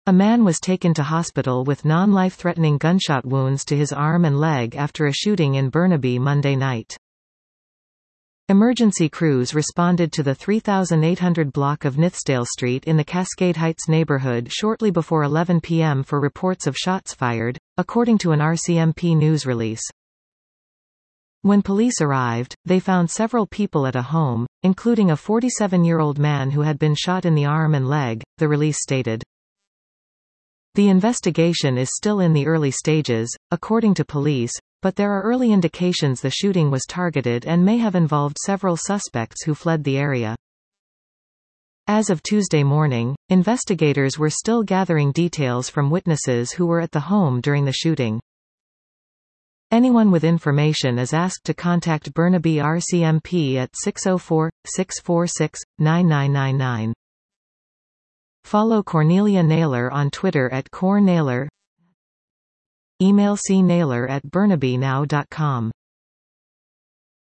A man was taken to hospital with non-life-threatening gunshot wounds to his arm and leg after a shooting in Burnaby Monday night. Emergency crews responded to the 3800 block of Nithsdale Street in the Cascade Heights neighborhood shortly before 11 p.m. for reports of shots fired, according to an RCMP news release. When police arrived, they found several people at a home, including a 47-year-old man who had been shot in the arm and leg, the release stated. The investigation is still in the early stages, according to police, but there are early indications the shooting was targeted and may have involved several suspects who fled the area. As of Tuesday morning, investigators were still gathering details from witnesses who were at the home during the shooting. Anyone with information is asked to contact Burnaby RCMP at 604-646-9999. Follow Cornelia Naylor on Twitter at CorNaylor. Email cnaylor@burnabynow.com.